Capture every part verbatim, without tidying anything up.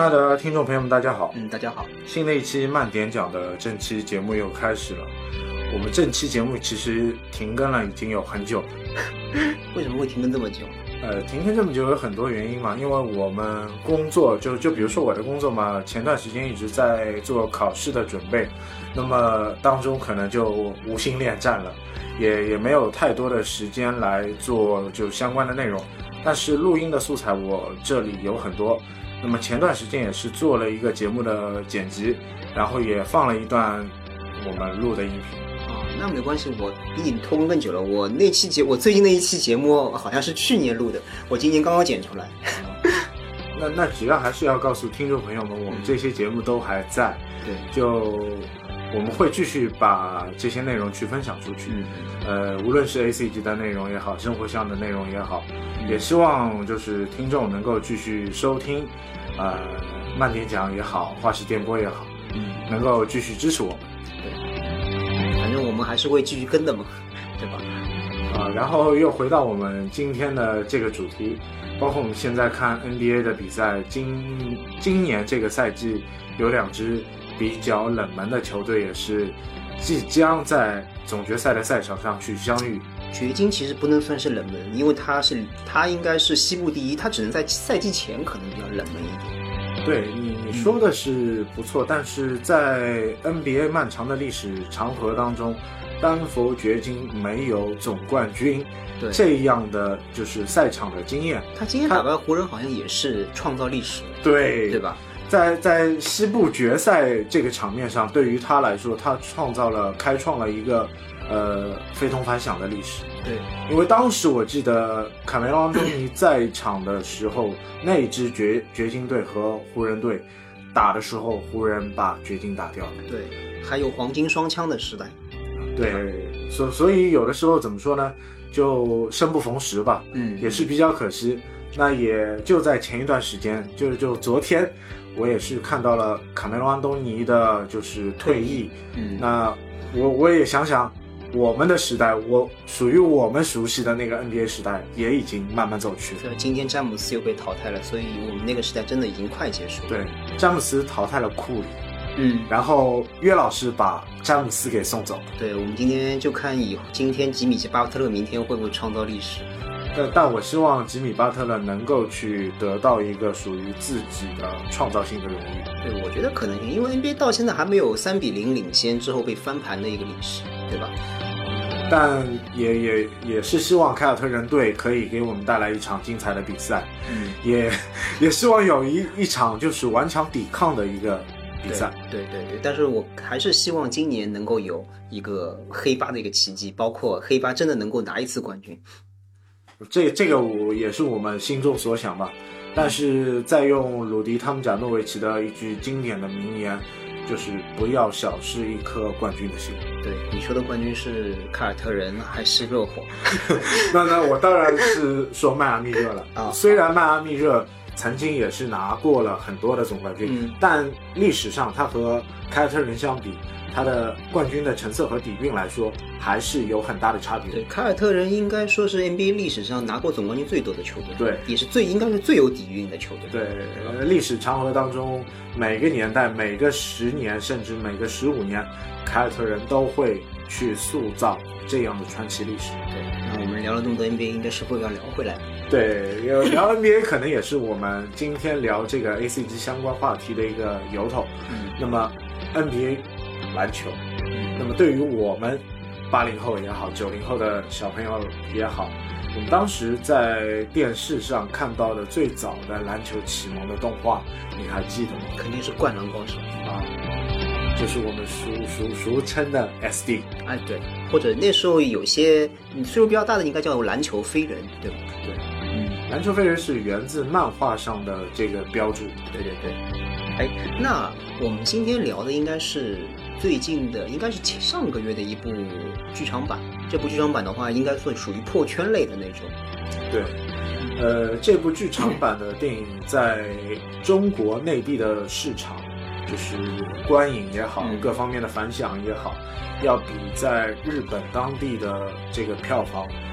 爱的听众朋友们，大家好。 嗯，大家好。 新的一期慢点讲的正期节目又开始了。我们正期节目其实停更了，已经有很久了。 为什么会停更这么久？ 呃，停更这么久有很多原因嘛，因为我们工作就就比如说我的工作嘛，前段时间一直在做考试的准备，那么当中可能就无心恋战了，也也没有太多的时间来做就相关的内容。但是录音的素材我这里有很多。那么前段时间也是做了一个节目的剪辑，然后也放了一段我们录的音频。 哦，那没关系，我比你拖更更久了。我那期节，我最近那一期节目好像是去年录的，我今年刚刚剪出来。 那那主要还是要告诉听众朋友们，我们这些节目都还在。 对， 就我们会继续把这些内容去分享出去。 嗯， 呃，无论是 A C 级的内容也好，生活上的内容也好，也希望就是听众能够继续收听，呃，慢点讲也好，话事电波也好， 嗯， 能够继续支持我们。 对，反正我们还是会继续跟的嘛，对吧？ 啊、呃，然后又回到我们今天的这个主题，包括我们现在看 N B A 的比赛，今今年这个赛季有两支比较冷门的球队也是即将在总决赛的赛场上去相遇。 掘金其实不能算是冷门，因为它是它应该是西部第一，它只能在赛季前可能比较冷门一点。 对，你你说的是不错，嗯、但是在 N B A 漫长的历史长河当中，丹佛掘金没有总冠军这样的就是赛场的经验。 他今天打败湖人好像也是创造历史， 对对吧？ 在在西部决赛这个场面上，对于他来说，他创造了开创了一个呃非同凡响的历史。 对， 因为当时我记得卡梅隆·安东尼在场的时候，那支掘掘金队和湖人队打的时候，湖人把掘金打掉了。 对，还有黄金双枪的时代。 对，所所以有的时候怎么说呢，就生不逢时吧， 嗯， 也是比较可惜。那也就在前一段时间，就就昨天，我也是看到了卡梅隆·安东尼的就是退役。 嗯， 那我我也想想，我们的时代，我属于我们熟悉的那个 N B A 时代，也已经慢慢走去。 对，今天詹姆斯又被淘汰了，所以我们那个时代真的已经快结束了。 对，詹姆斯淘汰了库里。 嗯， 然后约老师把詹姆斯给送走。 对，我们今天就看以今天吉米巴特勒明天会不会创造历史。 但但我希望吉米巴特勒能够去得到一个属于自己的创造性的荣誉。 对，我觉得可能因为 N B A 到现在还没有三比零领先之后被翻盘的一个历史，对吧？ 但也也也是希望凯尔特人队可以给我们带来一场精彩的比赛。 嗯， 也也希望有一一场就是顽强抵抗的一个比赛。 对对 对, 对，但是我还是希望今年能够有一个黑八的一个奇迹，包括黑八真的能够拿一次冠军。 这这个我也是我们心中所想吧。但是再用鲁迪汤姆贾诺维奇的一句经典的名言，就是不要小视一颗冠军的心。 对，你说的冠军是凯尔特人还是热火？ 那那我当然是说迈阿密热了啊。 虽然迈阿密热曾经也是拿过了很多的总冠军， 嗯， 但历史上他和凯尔特人相比，他的冠军的成色和底蕴来说还是有很大的差别。 对，凯尔特人应该说是 N B A 历史上拿过总冠军最多的球队， 对， 也是最应该是最有底蕴的球队。 对，历史长河当中，每个年代、每个十年，甚至每个十五年，凯尔特人都会去塑造这样的传奇历史。 对，那我们聊了那么多 N B A， 应该是会要聊回来。 对，聊 N B A 可能也是我们今天聊这个 A C G 相关话题的一个由头。 嗯， 那么 N B A 篮球，那么对于我们八零后也好，九零后的小朋友也好，我们当时在电视上看到的最早的篮球启蒙的动画，你还记得吗？ 肯定是《灌篮高手》 啊，就是我们俗俗俗称的 S D。 哎，对，或者那时候有些你岁数比较大的，应该叫篮球飞人，对吧？ 对，嗯，篮球飞人是源自漫画上的这个标注。 对对对。哎，那我们今天聊的应该是最近的，应该是上个月的一部剧场版。这部剧场版的话，应该算属于破圈类的那种。 对，呃，这部剧场版的电影在中国内地的市场，就是观影也好， 嗯、 各方面的反响也好，要比在日本当地的这个票房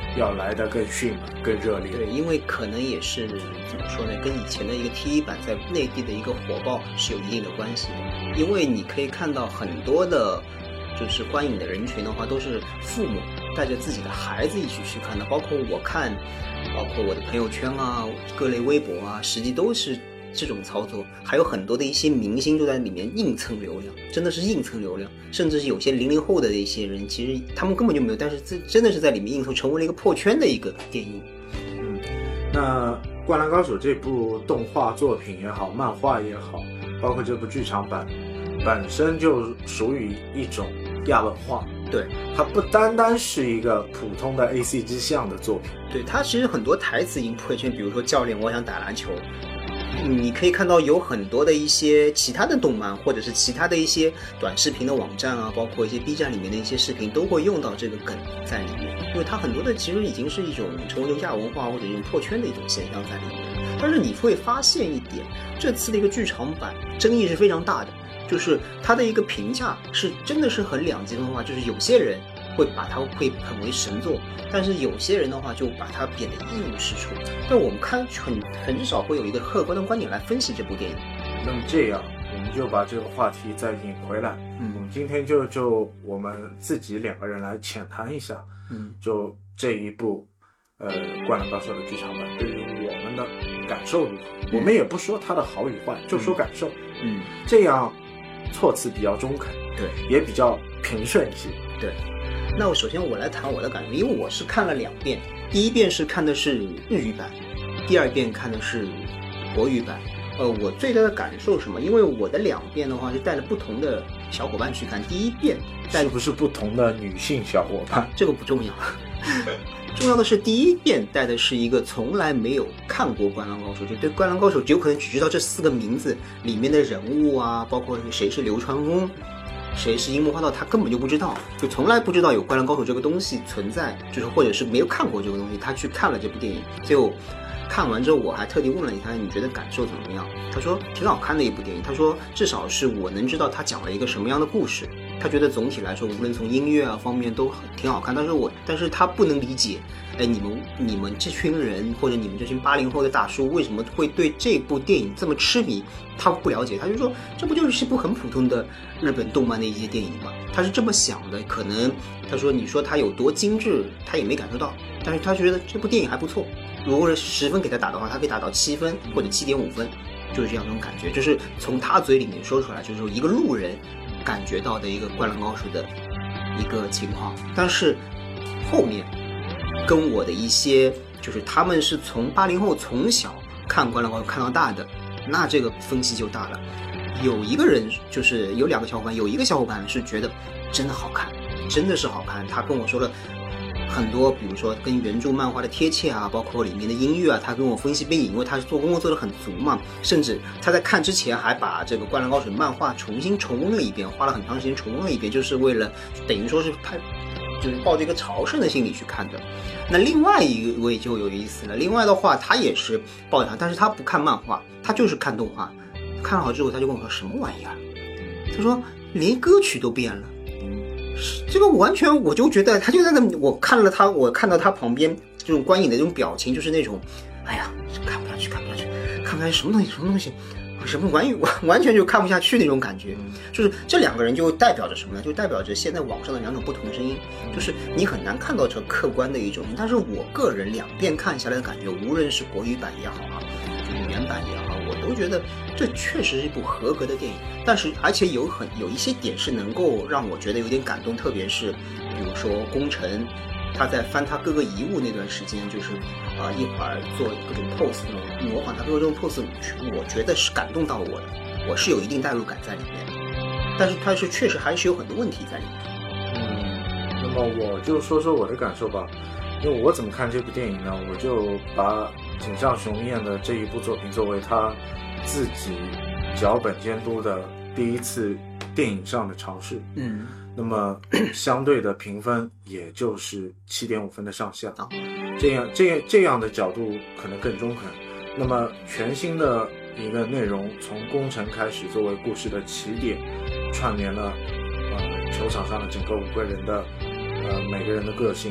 要来得更迅猛、更热烈。 对，因为可能也是怎么说呢，跟以前的一个 T 一版在内地的一个火爆是有一定的关系的。因为你可以看到很多的，就是观影的人群的话，都是父母带着自己的孩子一起去看的，包括我看，包括我的朋友圈啊、各类微博啊，实际都是这种操作。还有很多的一些明星都在里面硬蹭流量，真的是硬蹭流量，甚至是有些零零后的一些人，其实他们根本就没有，但是这真的是在里面硬蹭，成为了一个破圈的一个电影。 嗯，那《灌篮高手》这部动画作品也好，漫画也好，包括这部剧场版，本身就属于一种亚文化。 对， 它不单单是一个普通的 A C G 向的作品。 对，它其实很多台词已经破圈，比如说教练，我想打篮球。你可以看到有很多的一些其他的动漫，或者是其他的一些短视频的网站啊，包括一些 B 站里面的一些视频，都会用到这个梗在里面。因为它很多的其实已经是一种成为一种亚文化或者一种破圈的一种现象在里面。但是你会发现一点，这次的一个剧场版争议是非常大的，就是它的一个评价是真的是很两极分化，就是有些人会把它会捧为神作，但是有些人的话就把它贬得一无是处。但我们看很很少会有一个客观的观点来分析这部电影。 那么这样，我们就把这个话题再引回来。 嗯， 我们今天就就我们自己两个人来浅谈一下， 嗯， 就这一部呃《灌篮高手》的剧场版对于我们的感受如何？嗯、我们也不说它的好与坏，就说感受。 嗯， 这样措辞比较中肯， 对， 也比较平顺一些。 对。那我首先我来谈我的感受，因为我是看了两遍，第一遍是看的是日语版，第二遍看的是国语版。呃，我最大的感受是什么？因为我的两遍的话是带了不同的小伙伴去看，第一遍带是不是不同的女性小伙伴？ 这个不重要，重要的是第一遍带的是一个从来没有看过《灌篮高手》，就对《灌篮高手》有可能只知道这四个名字里面的人物啊，包括谁是流川枫。谁是樱木花道，他根本就不知道，就从来不知道有《灌篮高手》这个东西存在，就是或者是没有看过这个东西，他去看了这部电影。最后看完之后，我还特地问了他，你觉得感受怎么样？他说挺好看的一部电影，他说至少是我能知道他讲了一个什么样的故事。他觉得总体来说，无论从音乐啊方面都挺好看，但是我但是他不能理解，哎，你们你们这群人或者你们这群八零后的大叔为什么会对这部电影这么痴迷？他不了解，他就说这不就是一部很普通的日本动漫的一些电影吗？他是这么想的，可能他说你说他有多精致，他也没感受到，但是他觉得这部电影还不错。如果是十分给他打的话，他可以打到七分或者七点五分，就是这样一种感觉，就是从他嘴里面说出来，就是一个路人感觉到的一个《灌篮高手》的一个情况。但是后面跟我的一些就是他们是从八零后从小看《灌篮高手》看到大的，那这个分歧就大了。有一个人就是有两个小伙伴，有一个小伙伴是觉得真的好看，真的是好看。他跟我说了很多，比如说跟原著漫画的贴切啊，包括里面的音乐啊，他跟我分析背景，因为他是做功课做得很足嘛。甚至他在看之前还把这个《灌篮高手》漫画重新重温了一遍，花了很长时间重温了一遍，就是为了等于说是他就是抱着一个朝圣的心理去看的。那另外一位就有意思了，另外的话他也是抱着，但是他不看漫画，他就是看动画。看好之后他就问我说什么玩意儿？他说连歌曲都变了。这个完全我就觉得他就在那，我看了他，我看到他旁边这种观影的这种表情，就是那种哎呀看不下去看不下去看不下去什么东西什么东西什么完完全就看不下去那种感觉。就是这两个人就代表着什么呢？就代表着现在网上的两种不同声音，就是你很难看到这客观的一种，但是我个人两遍看下来的感觉，无论是国语版也好啊，就是原版也好，我都觉得这确实是一部合格的电影。但是而且有很有一些点是能够让我觉得有点感动，特别是比如说宫城他在翻他哥哥遗物那段时间，就是啊、呃、一会儿做各种 pose 那种模仿他哥哥这种 pose， 我觉得是感动到我的，我是有一定代入感在里面的。但是它是确实还是有很多问题在里面。 嗯，那么我就说说我的感受吧。因为我怎么看这部电影呢？我就把井上雄彦的这一部作品作为他自己脚本监督的第一次电影上的尝试。 嗯， 那么相对的评分也就是七点五分的上下。这样这样这样的角度可能更中肯。那么全新的一个内容，从宫城开始作为故事的起点，串联了呃球场上的整个五个人的呃每个人的个性，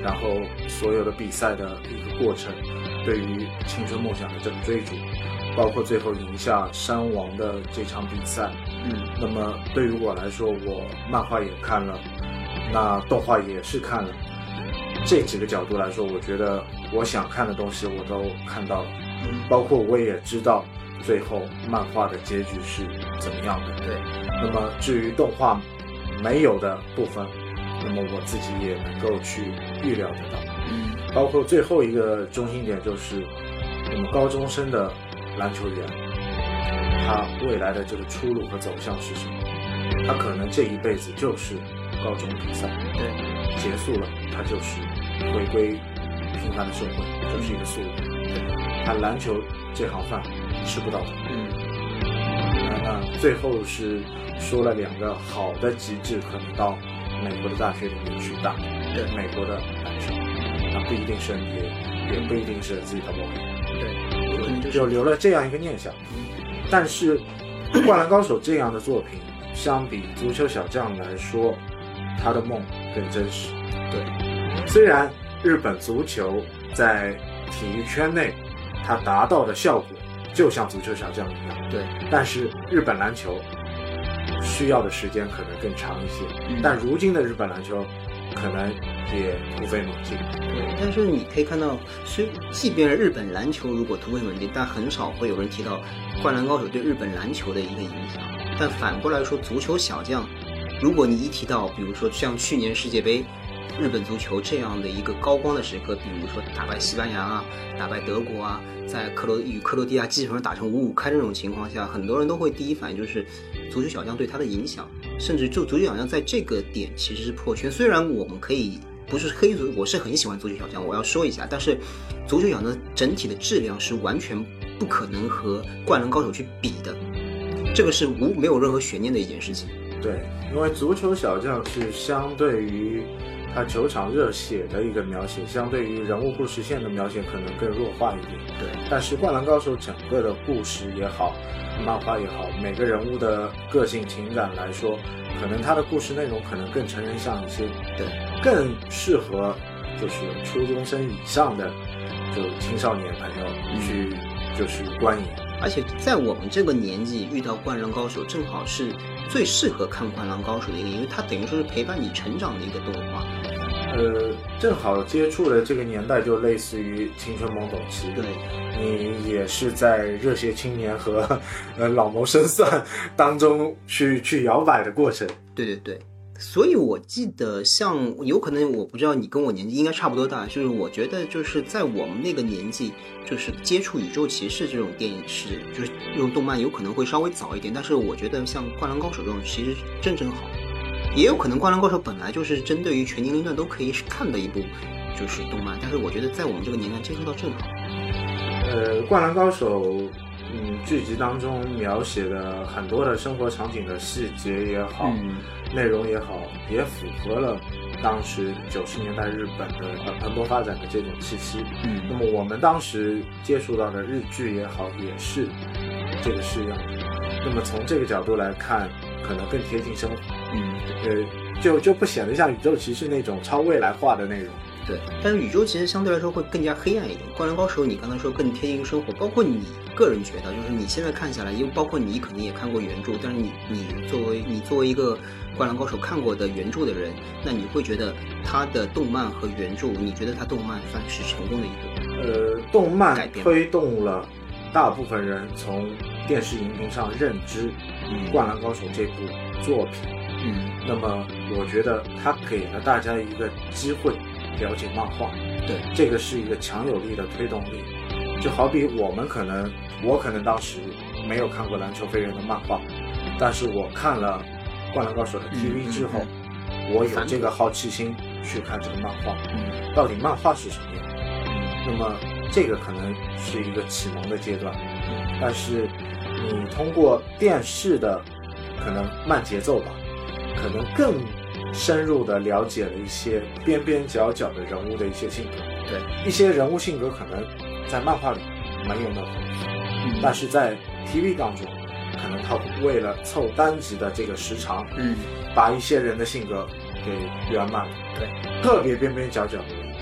然后所有的比赛的一个过程，对于青春梦想的这个追逐，包括最后赢下山王的这场比赛。 嗯， 那么对于我来说，我漫画也看了，那动画也是看了，这几个角度来说，我觉得我想看的东西我都看到了， 嗯， 包括我也知道最后漫画的结局是怎么样的。 对， 那么至于动画没有的部分，那么我自己也能够去预料得到。 嗯， 包括最后一个中心点就是，我们高中生的篮球员，他未来的这个出路和走向是什么？他可能这一辈子就是高中比赛， 对， 结束了，他就是回归平凡的社会，就是一个素人。对，他篮球这行饭吃不到的。 嗯， 那那最后是说了两个好的极致，可能到美国的大学里面去打对美国的篮球，那不一定是 N B A， 也不一定是自己的梦， 对，有可能就是就留了这样一个念想。但是《灌篮高手》这样的作品，相比《足球小将》来说，他的梦更真实。 对， 虽然日本足球在体育圈内，它达到的效果就像足球小将一样， 对， 但是日本篮球需要的时间可能更长一些。 嗯， 但如今的日本篮球可能也突飞猛进。 对，但是你可以看到，虽即便日本篮球如果突飞猛进，但很少会有人提到《灌篮高手》对日本篮球的一个影响。但反过来说，足球小将，如果你一提到，比如说像去年世界杯，日本足球这样的一个高光的时刻，比如说打败西班牙啊，打败德国啊，在克罗与克罗地亚基本上打成五五开这种情况下，很多人都会第一反应就是足球小将对他的影响，甚至就足球小将在这个点其实是破圈。虽然我们可以不是黑足，我是很喜欢足球小将，我要说一下，但是足球小将整体的质量是完全不可能和灌篮高手去比的，这个是无没有任何悬念的一件事情。 对，因为足球小将是相对于他球场热血的一个描写，相对于人物故事线的描写可能更弱化一点。 对， 但是灌篮高手整个的故事也好，漫画也好，每个人物的个性情感来说，可能他的故事内容可能更成人向一些， 对， 更适合就是初中生以上的就青少年朋友去就是观影。 而且在我们这个年纪遇到灌篮高手，正好是最适合看灌篮高手的一个，因为它等于说是陪伴你成长的一个动画。 呃，正好接触的这个年代就类似于青春懵懂期， 对， 你也是在热血青年和呃老谋深算当中去去摇摆的过程。 对对对，所以我记得像有可能我不知道你跟我年纪应该差不多大，就是我觉得就是在我们那个年纪，就是接触宇宙骑士这种电影是就是这种动漫有可能会稍微早一点，但是我觉得像灌篮高手这种其实正正好。也有可能灌篮高手本来就是针对于全年龄段都可以看的一部就是动漫，但是我觉得在我们这个年代接触到正好。 呃，灌篮高手嗯剧集当中描写的很多的生活场景的细节也好， 嗯， 内容也好，也符合了当时九十年代日本的呃蓬勃发展的这种气息。 嗯， 那么我们当时接触到的日剧也好，也是这个式样的。那么从这个角度来看，可能更贴近生活。 嗯， 呃，就就不显得像宇宙骑士那种超未来化的内容。 对，但是宇宙其实相对来说会更加黑暗一点。灌篮高手你刚才说更贴近于生活，包括你个人觉得，就是你现在看下来，因为包括你肯定也看过原著，但是你你作为你作为一个灌篮高手看过的原著的人，那你会觉得他的动漫和原著，你觉得他动漫算是成功的一个呃，动漫推动了大部分人从电视荧屏上认知《灌篮高手》这部作品。 嗯， 那么我觉得它给了大家一个机会了解漫画。 对， 这个是一个强有力的推动力。就好比我们可能，我可能当时没有看过篮球飞人的漫画，但是我看了《灌篮高手》的 T V 之后，嗯、我有这个好奇心去看这个漫画， 嗯， 到底漫画是什么样？嗯，那么这个可能是一个启蒙的阶段。嗯，但是你通过电视的可能慢节奏吧，可能更深入的了解了一些边边角角的人物的一些性格。 对， 一些人物性格可能在漫画里没有那么嗯， 但是在 T V 当中，可能他为了凑单集的这个时长， 嗯， 把一些人的性格给圆满了。 对， 特别边边角角的人，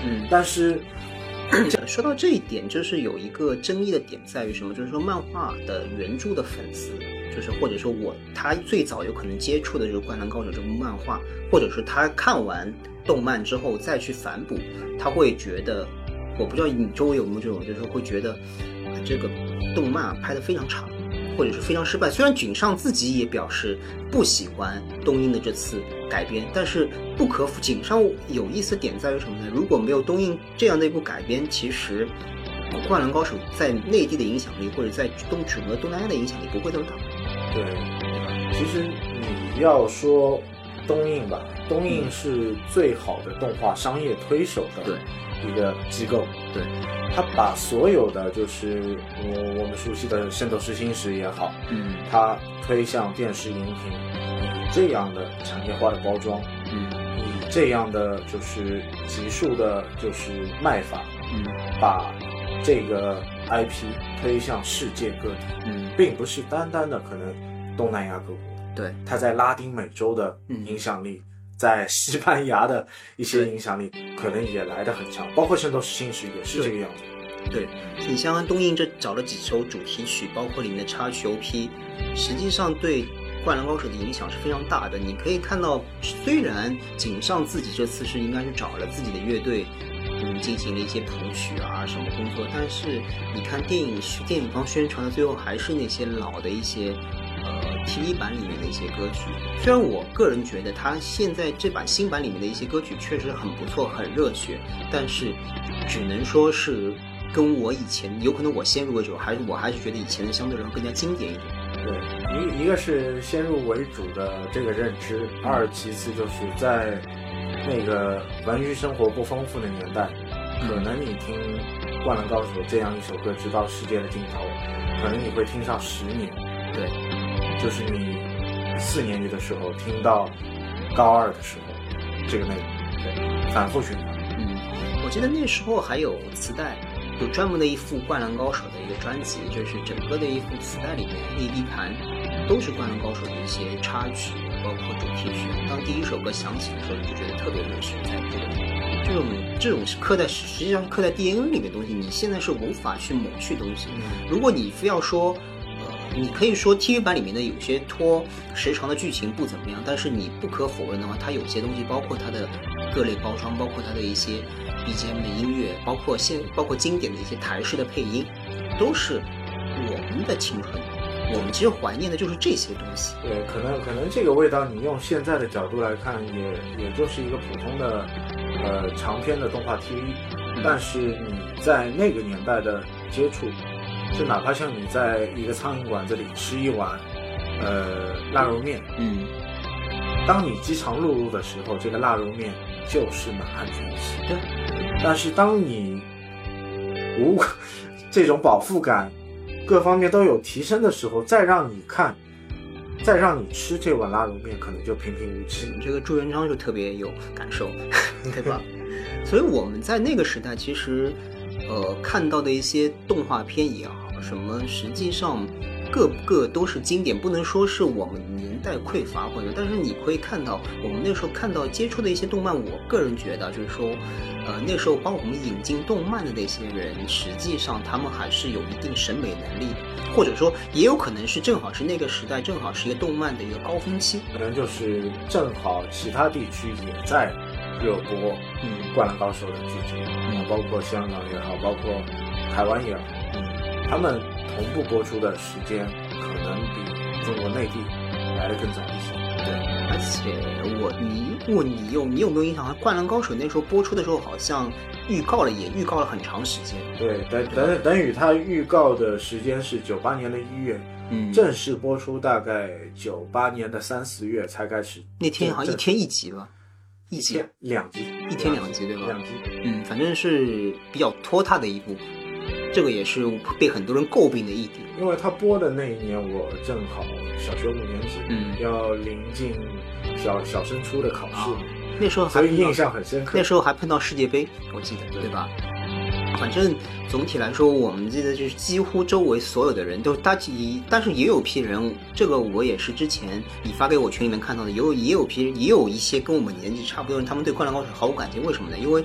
嗯， 但是说到这一点，就是有一个争议的点在于什么？就是说漫画的原著的粉丝，就是或者说我他最早有可能接触的就是《灌篮高手》这部漫画，或者是他看完动漫之后再去反哺，他会觉得，我不知道你周围有没有这种，就是会觉得、呃、这个动漫拍得非常差，或者是非常失败。虽然井上自己也表示不喜欢东映的这次改编，但是不可否，井上有意思点在于什么呢？如果没有东映这样的一部改编，其实《灌篮高手》在内地的影响力，或者在东整个东南亚的影响力不会这么大。 对，其实你要说东映吧，东映是最好的动画商业推手的一个机构。 对， 他把所有的就是我我们熟悉的《圣斗士星矢》也好， 嗯， 他推向电视荧屏，以这样的产业化的包装， 嗯， 以这样的就是级数的就是卖法， 嗯， 把这个 I P 推向世界各地， 嗯， 并不是单单的可能东南亚各国， 对， 它在拉丁美洲的影响力，嗯、在西班牙的一些影响力可能也来得很强，包括《圣斗士星矢》也是这个样子。 对，你像东映这找了几首主题曲，包括里面的插曲 O P， 实际上对《灌篮高手》的影响是非常大的。你可以看到，虽然井上自己这次是应该是找了自己的乐队，嗯，进行了一些谱曲啊什么工作，但是你看电影电影方宣传的最后还是那些老的一些呃 T V 版里面的一些歌曲。虽然我个人觉得他现在这版新版里面的一些歌曲确实很不错，很热血，但是只能说是跟我以前有可能我先入为主，还是我还是觉得以前的相对来说更加经典一点。 对，一一个是先入为主的这个认知，二其次就是在那个文娱生活不丰富的年代，可能你听《灌篮高手》这样一首歌直到世界的尽头，可能你会听上十年。 对， 就是你四年级的时候听到高二的时候这个内容，对，反复循环。 嗯，我记得那时候还有磁带，有专门的一副《灌篮高手》的一个专辑，就是整个的一副磁带里面那一盘都是《灌篮高手》的一些插曲，包括主题曲。当第一首歌响起的时候，你就觉得特别热血，在这个这种这种是刻在实际上刻在 D N A 里面的东西，你现在是无法去抹去东西。如果你非要说，呃，你可以说 T V 版里面的有些拖时长的剧情不怎么样，但是你不可否认的话，它有些东西，包括它的各类包装，包括它的一些 B G M 的音乐，包括现包括经典的一些台式的配音，都是我们的青春。我们其实怀念的就是这些东西。 对，可能可能这个味道，你用现在的角度来看，也也就是一个普通的呃长篇的动画 T V，嗯、但是你在那个年代的接触，就哪怕像你在一个苍蝇馆子里吃一碗呃腊肉面， 嗯， 当你饥肠辘辘的时候，这个腊肉面就是满汉全席。 对， 但是当你无这种饱腹感各方面都有提升的时候，再让你看再让你吃这碗腊肉面，可能就平平无奇。 这个朱元璋就特别有感受对吧？所以我们在那个时代其实呃看到的一些动画片也好什么，实际上各个都是经典，不能说是我们年代匮乏或者，但是你可以看到我们那时候看到接触的一些动漫，我个人觉得就是说呃，那时候帮我们引进动漫的那些人，实际上他们还是有一定审美能力的，或者说也有可能是正好是那个时代正好是一个动漫的一个高峰期， 可能就是正好其他地区也在热播嗯《灌篮高手》的剧集，嗯，包括香港也好，包括台湾也好，嗯，他们同步播出的时间可能比中国内地来得更早一些。 对，而且我你问你有你有没有印象？《灌篮高手》那时候播出的时候，好像预告了，也预告了很长时间。 对，等等等于它预告的时间是九八年的一月，嗯，正式播出大概九八年的三四月才开始。 那天好像一天一集吧，一集两集， 一天两集对吧？ 两集， 嗯，反正是比较拖沓的一部。这个也是被很多人诟病的一点， 因为他播的那一年我正好小学五年级，嗯，要临近小小升初的考试，啊、 那时候还所以印象很深刻。 那时候还碰到世界杯，我记得 对, 对吧？反正总体来说，我们记得就是几乎周围所有的人都大体，但是也有批人，这个我也是之前你发给我群里面看到的，也有也有批也有一些跟我们年纪差不多的人，他们对《灌篮高手》毫无感情。为什么呢？因为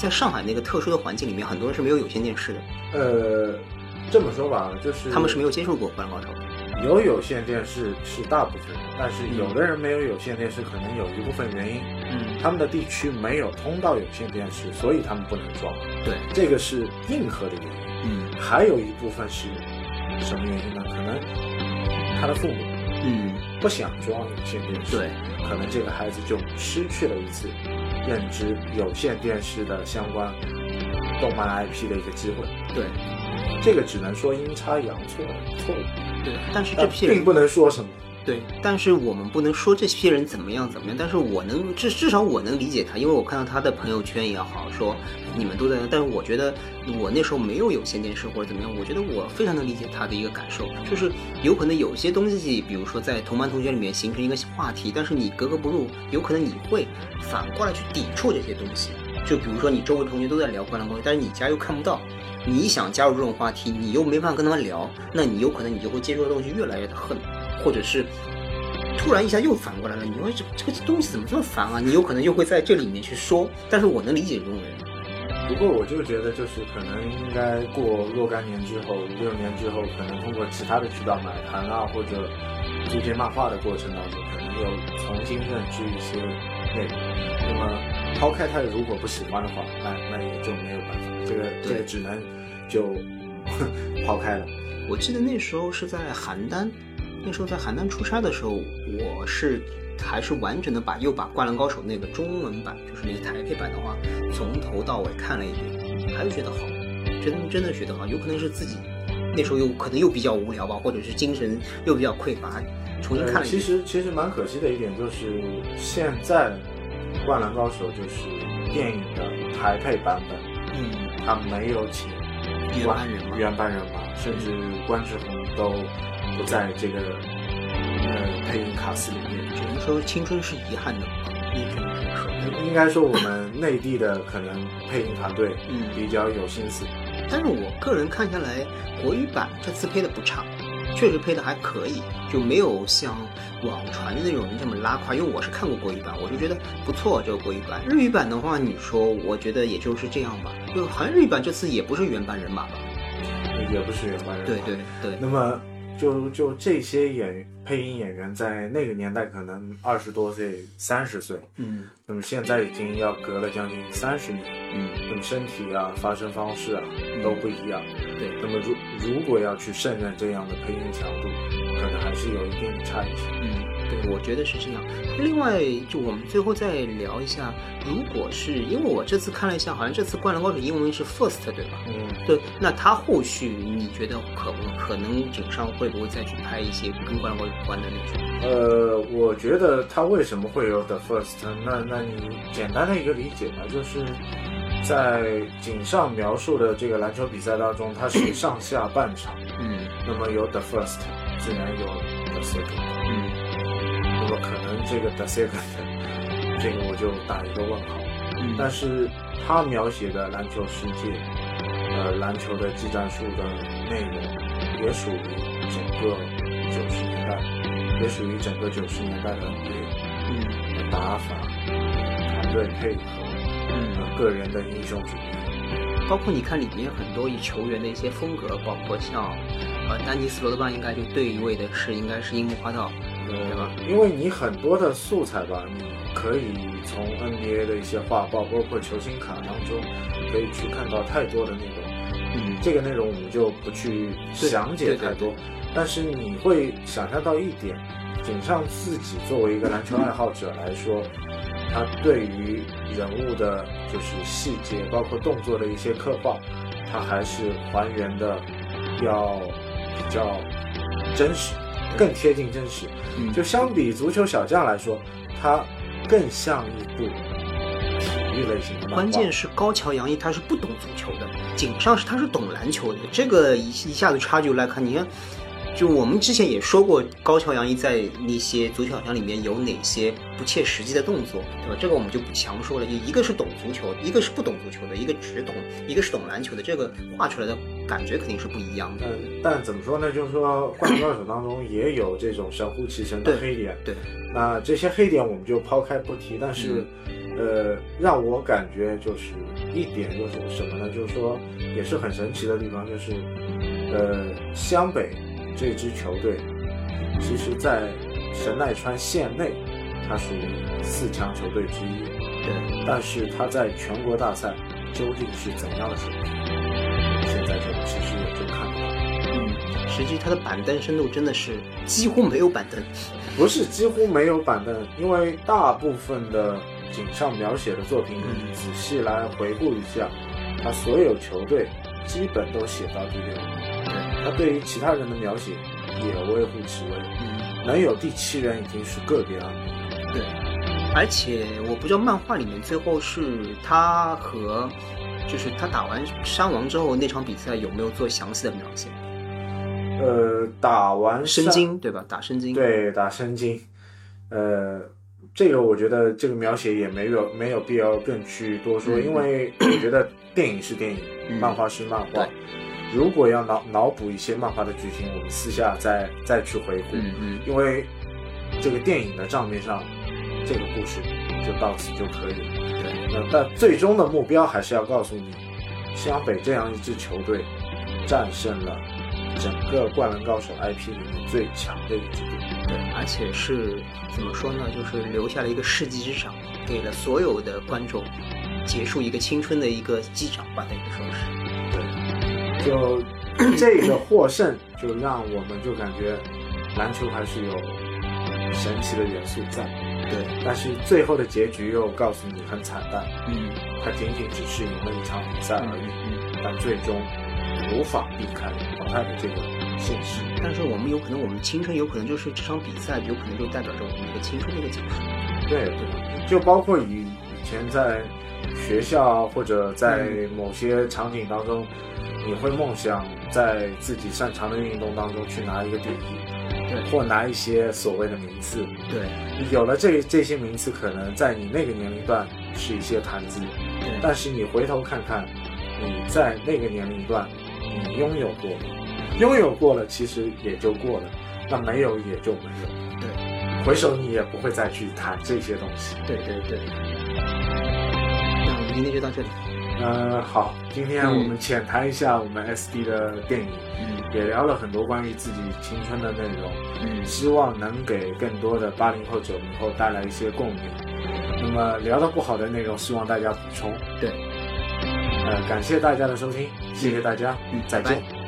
在上海那个特殊的环境里面，很多人是没有有线电视的。 呃，这么说吧，就是他们是没有接受过《灌篮高手》。 有有线电视是大部分人，但是有的人没有有线电视，可能有一部分原因，嗯，他们的地区没有通到有线电视，所以他们不能装。 对， 这个是硬核的原因。嗯，还有一部分是什么原因呢？可能他的父母，嗯，不想装有线电视， 对， 可能这个孩子就失去了一次认知有线电视的相关动漫 I P 的一个机会。 对。 这个只能说阴差阳错错误， 对，但是这批人并不能说什么。 对，但是我们不能说这批人怎么样怎么样，但是我能至至少我能理解他，因为我看到他的朋友圈也好，说你们都在，但是我觉得我那时候没有有线电视或者怎么样，我觉得我非常能理解他的一个感受，就是有可能有些东西，比如说在同班同学里面形成一个话题，但是你格格不入，有可能你会反过来去抵触这些东西。就比如说你周围同学都在聊《灌篮高手》，但是你家又看不到，你想加入这种话题，你又没办法跟他们聊，那你有可能你就会接触的东西越来越的恨，或者是突然一下又反过来了，你说这这个东西怎么这么烦啊？你有可能又会在这里面去说，但是我能理解这种人。 不过我就觉得，就是可能应该过若干年之后，五六年之后，可能通过其他的渠道买盘啊，或者租借漫画的过程当中，可能又重新认知一些内容。那么抛开他如果不喜欢的话，那那也就没有办法，这个这个只能就抛开了。 我记得那时候是在邯郸，那时候在邯郸出差的时候，我是还是完整的把又把《灌篮高手》那个中文版，就是那个台配版的话，从头到尾看了一遍，还是觉得好，真真的觉得好。有可能是自己那时候又可能又比较无聊吧，或者是精神又比较匮乏，重新看了一遍。 其实其实蛮可惜的一点就是现在。《灌篮高手》就是电影的台配版本，嗯，他没有请原班人马， 原班人马，甚至关之宏都不在这个呃配音卡司里面。 只能说青春是遗憾的，也只能这么说。 应该说我们内地的可能配音团队嗯比较有心思， 嗯，但是我个人看下来，国语版这次配的不差。确实配的还可以，就没有像网传的那种人这么拉胯。因为我是看过国语版，我就觉得不错。这个国语版，日语版的话，你说我觉得也就是这样吧。就好像日语版这次也不是原班人马吧？ 也不是原班人马。 对对对。 那么就就这些演配音演员在那个年代可能二十多岁、三十岁，嗯，那么现在已经要隔了将近三十年，嗯，那么身体啊、发声方式啊都不一样。 对， 那么如如果要去胜任这样的配音强度，可能还是有一定的差异性。 嗯，对，我觉得是这样。另外，就我们最后再聊一下，如果是因为我这次看了一下，好像这次《灌篮高手》英文是 First 对吧？嗯，对。那他后续你觉得可不可能井上会不会再去拍一些跟《灌篮高手》有关的那种？ 呃，我觉得他为什么会有 The First？ 那那你简单的一个理解吧，就是。在井上描述的这个篮球比赛当中，它是上下半场，嗯，那么有 the first， 自然有 the second， 嗯，那么可能这个 the second， 这个我就打一个问号，嗯，但是他描写的篮球世界，呃，篮球的技战术的内容，也属于整个九十年代，也属于整个九十年代的 N B A， 嗯，的打法，团队配合。嗯，个人的英雄主义， 包括你看里面很多以球员的一些风格，包括像呃丹尼斯罗德曼应该就对位的是应该是樱木花道，对吧？ 因为你很多的素材吧，你可以从 N B A 的一些画报，包括球星卡当中，可以去看到太多的内容。嗯，这个内容我们就不去详解太多，但是你会想象到一点，井上自己作为一个篮球爱好者来说。他对于人物的就是细节，包括动作的一些刻画，他还是还原的要比较真实，更贴近真实。嗯，就相比足球小将来说，它更像一部体育类型的漫画。 关键是高桥阳一他是不懂足球的，井上是他是懂篮球的，这个一一下子差距来看，你看。就我们之前也说过，高桥阳一在那些足球小将里面有哪些不切实际的动作，对吧？这个我们就不强说了。一个是懂足球，一个是不懂足球的，一个只懂，一个是懂篮球的，这个画出来的感觉肯定是不一样的。 嗯，但怎么说呢？就是说，《灌篮高手》当中也有这种神乎其神的黑点。 对， 对那这些黑点我们就抛开不提，但是，嗯、 呃，让我感觉就是一点就是什么呢？就是说也是很神奇的地方，就是呃，湘北这支球队，其实在神奈川县内，它属于四强球队之一。 对， 但是它在全国大赛究竟是怎样的水平？现在就其实也就看不到。 嗯，实际它的板凳深度真的是几乎没有板凳。 不是几乎没有板凳，因为大部分的井上描写的作品，你仔细来回顾一下，他所有球队基本都写到第六名。 对， 他对于其他人的描写也微乎其微， 嗯， 能有第七人已经是个别案例。 对，而且我不知道漫画里面最后是他和，就是他打完山王之后那场比赛有没有做详细的描写？ 呃，打完申京对吧？打申京， 对，打申京，呃，这个我觉得这个描写也没有没有必要更去多说， 嗯、 因为我觉得电影是电影， 嗯、 漫画是漫画。如果要脑脑补一些漫画的剧情，我们私下再再去回顾。 嗯嗯， 因为这个电影的账面上，这个故事就到此就可以了。 对， 那但最终的目标还是要告诉你，湘北这样一支球队战胜了整个《灌篮高手》I P 里面最强的一支队。 对，而且是怎么说呢？就是留下了一个世纪之长，给了所有的观众结束一个青春的一个击掌吧，等于说是。 对，就这个获胜，就让我们就感觉篮球还是有神奇的元素在。 对， 但是最后的结局又告诉你很惨淡。 嗯， 他仅仅只是赢了一场比赛而已， 嗯， 但最终无法避开淘汰的这个现实。 但是我们有可能，我们青春有可能就是这场比赛，有可能就代表着我们一个青春的一个结束。 对对，就包括以以前在学校或者在某些场景当中，嗯、你会梦想在自己擅长的运动当中去拿一个第一， 对， 或拿一些所谓的名次。 对， 有了这这些名次，可能在你那个年龄段是一些谈资，但是你回头看看，你在那个年龄段，你拥有过，拥有过了，其实也就过了，那没有也就没有。 对， 回首你也不会再去谈这些东西。 对对对。那我们今天就到这里。 嗯，好，今天我们浅谈一下我们 S D 的电影， 嗯， 也聊了很多关于自己青春的内容， 嗯， 希望能给更多的八零后、九零后带来一些共鸣。那么聊的不好的内容，希望大家补充。 对， 呃，感谢大家的收听，谢谢大家， 嗯， 再见。 拜拜。